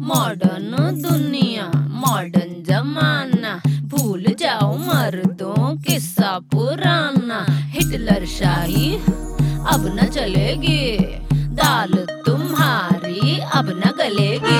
Modern दुनिया modern जमाना, भूल जाओ मर्दों किस्सा पुराना। हिटलर शाही अब न चलेगी, दाल तुम्हारी अब न गलेगी।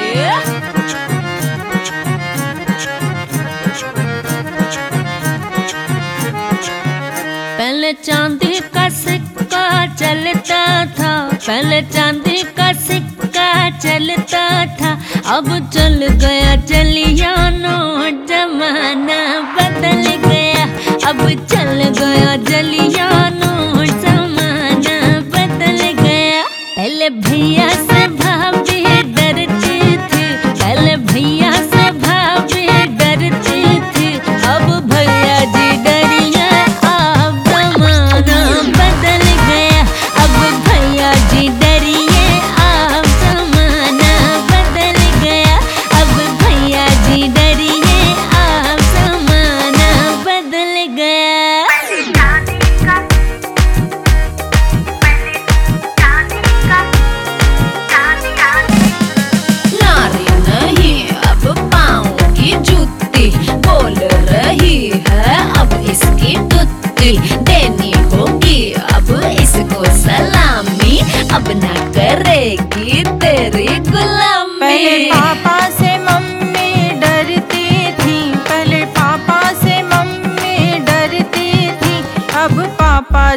पहले चांदी का सिक्का चलता था, पहले चांदी का सिक्का चलता था, अब चल गया चलिया नोट, जमाना बदल गया। अब चल गया चलिया नोट, जमाना बदल गया। पहले भैया से भाभी डरती थी, पहले भैया से भाभी डरती थी, अब भैया जी डरिए। अब जमाना बदल गया, अब भैया जी डरिए। अब जमाना बदल गया, अब भैया जी डरिए। अब जमाना बदल गया। नारी नहीं अब पाँव की जूती, बोल रही है अब इसकी तुत्ती। देनी होगी अब इसको सलामी, अब ना करेगी तेरी गुलामी। पहले पापा से मम्मी डरती थी, पहले पापा से मम्मी डरती थी, अब पापा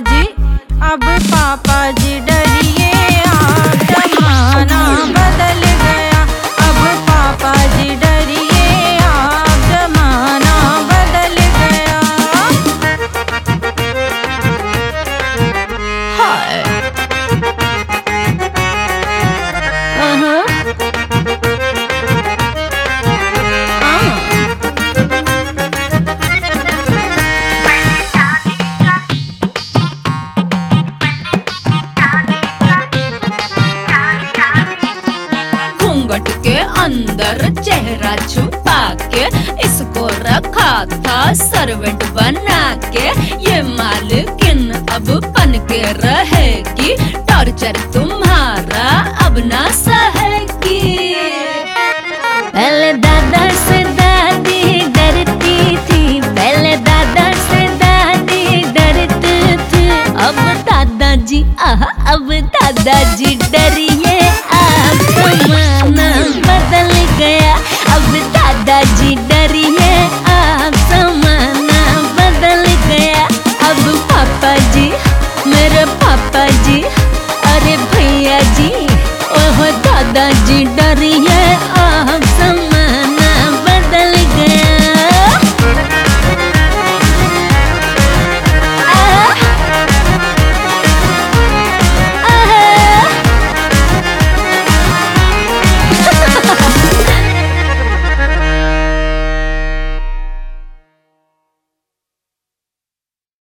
जी डरिए। अब जमाना बदल गया, अब पापा जी डरिए। अब जमाना बदल गया। हाय घूंघट के अंदर चेहरा छुपा के इसको रखा था सर्वेंट बना के। ये मालकिन अब बन के रहेगी, टॉर्चर तुम्हारा अब ना सहेगी। पहले दादा से दादी डरती थी, पहले दादा से दादी डरती थी, अब दादाजी अब दादाजी डरिए। अब जमाना बदल गया, अब दादाजी डरिए। अब जमाना बदल गया, अब पापा जी मेरे पापा जी, अरे भैया जी, ओह दादाजी डरिए।